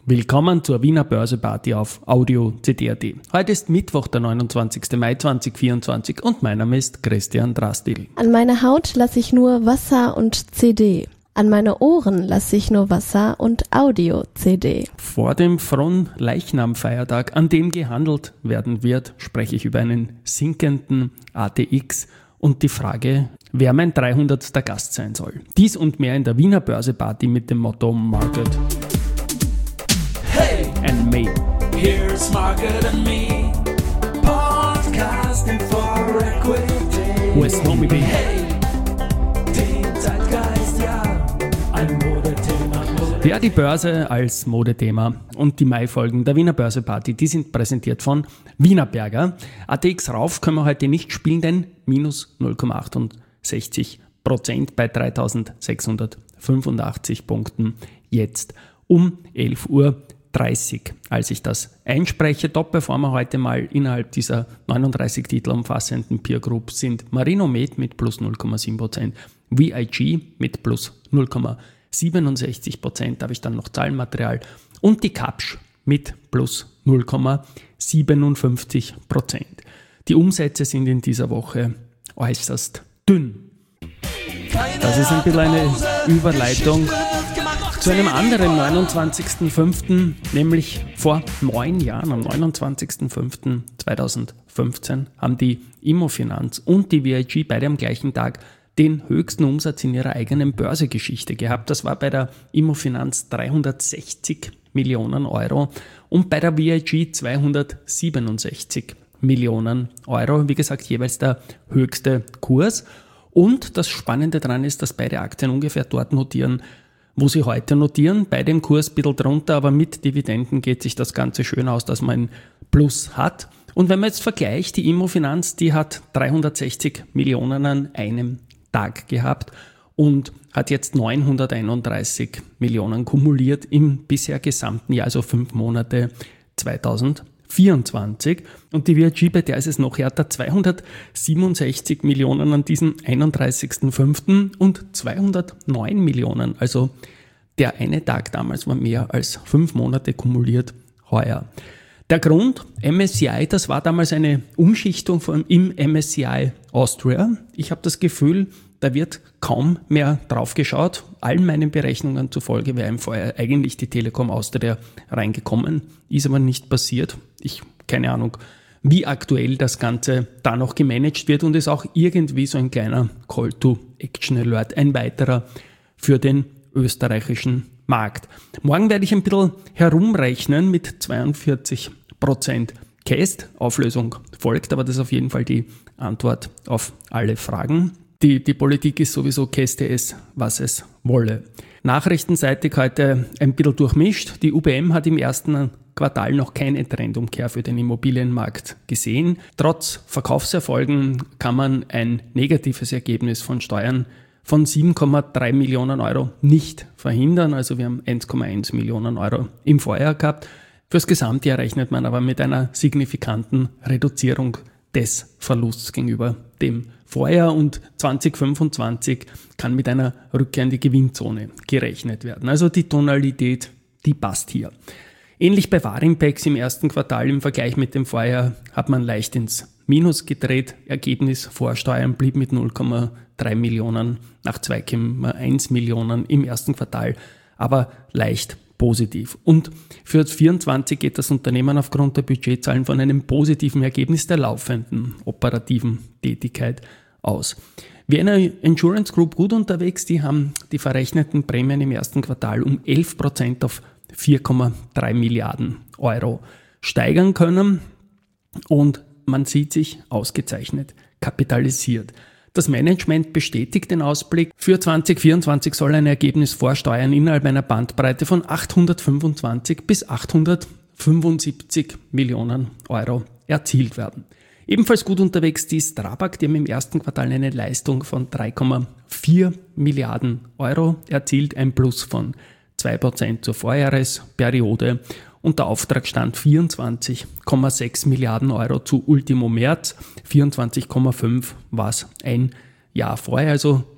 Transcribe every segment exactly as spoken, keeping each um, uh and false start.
Willkommen zur Wiener Börseparty auf Audio C D punkt A T. Heute ist Mittwoch, der neunundzwanzigster Mai zweitausendvierundzwanzig und mein Name ist Christian Drastil. An meine Haut lasse ich nur Wasser und C D. An meine Ohren lasse ich nur Wasser und Audio-C D. Vor dem Fronleichnam-Feiertag, an dem gehandelt werden wird, spreche ich über einen sinkenden A T X und die Frage, wer mein dreihundertster Gast sein soll. Dies und mehr in der Wiener Börseparty mit dem Motto Market Hey, and Me. here's Market and Me, podcasting for equity. With Tommy B. Hey, den Zeitgeist, ja, ein Modethema. Mode- Ja, die Börse als Modethema und die Mai-Folgen der Wiener Börseparty, die sind präsentiert von Wienerberger. A T X rauf können wir heute nicht spielen, denn minus null Komma achtundsechzig Prozent bei dreitausendsechshundertfünfundachtzig Punkten jetzt um elf Uhr dreißig. Als ich das einspreche, Top-Performer heute mal innerhalb dieser neununddreißig Titel umfassenden Peer Group sind Marinomed mit plus null Komma sieben Prozent, V I G mit plus null Komma siebenundsechzig Prozent, da habe ich dann noch Zahlenmaterial, und die Kapsch mit plus null Komma siebenundfünfzig Prozent. Die Umsätze sind in dieser Woche äußerst dünn. Das ist ein bisschen eine Überleitung zu einem anderen neunundzwanzigster fünfter, nämlich vor neun Jahren, am neunundzwanzigster fünfter zweitausendfünfzehn, haben die Immofinanz und die V I G beide am gleichen Tag den höchsten Umsatz in ihrer eigenen Börsegeschichte gehabt. Das war bei der Immofinanz dreihundertsechzig Millionen Euro und bei der V I G zweihundertsiebenundsechzig Millionen Euro. Wie gesagt, jeweils der höchste Kurs. Und das Spannende daran ist, dass beide Aktien ungefähr dort notieren, wo sie heute notieren. Bei dem Kurs ein bisschen drunter, aber mit Dividenden geht sich das Ganze schön aus, dass man ein Plus hat. Und wenn man jetzt vergleicht, die Immofinanz, die hat dreihundertsechzig Millionen an einem Tag gehabt und hat jetzt neunhunderteinunddreißig Millionen kumuliert im bisher gesamten Jahr, also fünf Monate zweitausendvierundzwanzig. Und die V I G, bei der ist es noch härter, zweihundertsiebenundsechzig Millionen an diesem einunddreißigster fünfter und zweihundertneun Millionen. Also der eine Tag damals war mehr als fünf Monate kumuliert heuer. Der Grund, M S C I, das war damals eine Umschichtung von, im M S C I Austria. Ich habe das Gefühl, da wird kaum mehr drauf geschaut. Allen meinen Berechnungen zufolge wäre im Vorjahr eigentlich die Telekom Austria reingekommen, ist aber nicht passiert. Ich, keine Ahnung, wie aktuell das Ganze da noch gemanagt wird und ist auch irgendwie so ein kleiner Call-to-Action-Alert, ein weiterer für den österreichischen Markt. Morgen werde ich ein bisschen herumrechnen mit zweiundvierzig Prozent Cast. Auflösung folgt, aber das ist auf jeden Fall die Antwort auf alle Fragen. Die, die Politik ist sowieso käste es, was es wolle. Nachrichtenseitig heute ein bisschen durchmischt. Die U B M hat im ersten Quartal noch keine Trendumkehr für den Immobilienmarkt gesehen. Trotz Verkaufserfolgen kann man ein negatives Ergebnis von Steuern von sieben Komma drei Millionen Euro nicht verhindern. Also wir haben eins Komma eins Millionen Euro im Vorjahr gehabt. Fürs Gesamtjahr rechnet man aber mit einer signifikanten Reduzierung des Verlusts gegenüber dem Vorjahr und zweitausendfünfundzwanzig kann mit einer Rückkehr in die Gewinnzone gerechnet werden. Also die Tonalität, die passt hier. Ähnlich bei Warimpex im ersten Quartal im Vergleich mit dem Vorjahr hat man leicht ins Minus gedreht. Ergebnis vor Steuern blieb mit null Komma drei Millionen nach zwei Komma eins Millionen im ersten Quartal, aber leicht positiv. Und für vierundzwanzig geht das Unternehmen aufgrund der Budgetzahlen von einem positiven Ergebnis der laufenden operativen Tätigkeit aus. Vienna Insurance Group gut unterwegs, die haben die verrechneten Prämien im ersten Quartal um elf Prozent auf vier Komma drei Milliarden Euro steigern können und man sieht sich ausgezeichnet kapitalisiert. Das Management bestätigt den Ausblick. Für zweitausendvierundzwanzig soll ein Ergebnis vor Steuern innerhalb einer Bandbreite von achthundertfünfundzwanzig bis achthundertfünfundsiebzig Millionen Euro erzielt werden. Ebenfalls gut unterwegs die Strabag, die haben im ersten Quartal eine Leistung von drei Komma vier Milliarden Euro erzielt, ein Plus von zwei Prozent zur Vorjahresperiode. Und der Auftragsstand vierundzwanzig Komma sechs Milliarden Euro zu Ultimo März, vierundzwanzig Komma fünf war es ein Jahr vorher, also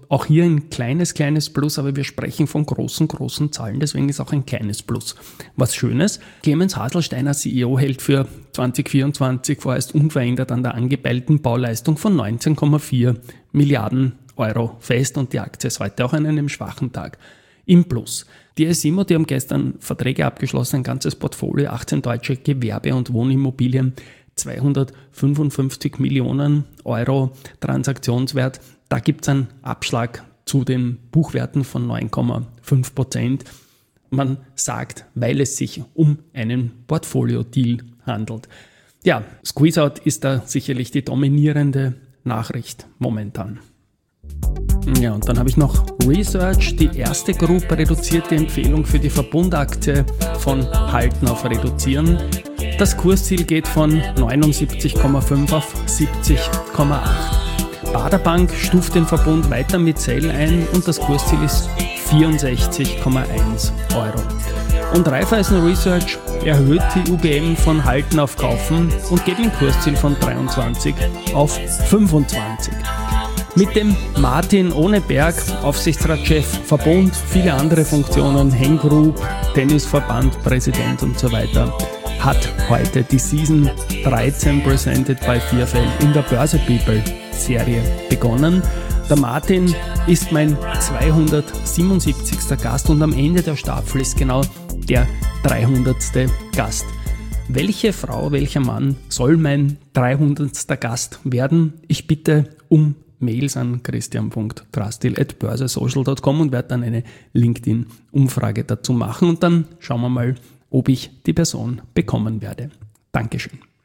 auch hier ein kleines, kleines Plus, aber wir sprechen von großen, großen Zahlen, deswegen ist auch ein kleines Plus. Was Schönes, Clemens Haselsteiner, C E O, hält für zwanzig vierundzwanzig vorerst unverändert an der angepeilten Bauleistung von neunzehn Komma vier Milliarden Euro fest und die Aktie ist heute auch an einem schwachen Tag im Plus. Die Asimo, die haben gestern Verträge abgeschlossen, ein ganzes Portfolio, achtzehn deutsche Gewerbe- und Wohnimmobilien, zweihundertfünfundfünfzig Millionen Euro Transaktionswert. Da gibt es einen Abschlag zu den Buchwerten von neun Komma fünf Prozent. Man sagt, weil es sich um einen Portfolio-Deal handelt. Ja, Squeeze-Out ist da sicherlich die dominierende Nachricht momentan. Ja, und dann habe ich noch Research. Die erste Gruppe reduziert die Empfehlung für die Verbundaktie von Halten auf Reduzieren. Das Kursziel geht von neunundsiebzig Komma fünf auf siebzig Komma acht. Baderbank stuft den Verbund weiter mit Sell ein und das Kursziel ist vierundsechzig Komma eins Euro. Und Raiffeisen Research erhöht die U G M von Halten auf Kaufen und geht mit dem Kursziel von dreiundzwanzig auf fünfundzwanzig. Mit dem Martin Ohneberg, Aufsichtsratschef, Verbund, viele andere Funktionen, Henk Group, Tennisverband, Präsident und so weiter, hat heute die Season dreizehn Presented by Vierfeld in der Börse People Serie begonnen. Der Martin ist mein zweihundertsiebenundsiebzigster Gast und am Ende der Staffel ist genau der dreihundertste Gast. Welche Frau, welcher Mann soll mein dreihundertster Gast werden? Ich bitte um Mails an christian punkt drastil at börsesocial punkt com und werde dann eine LinkedIn-Umfrage dazu machen und dann schauen wir mal, ob ich die Person bekommen werde. Dankeschön.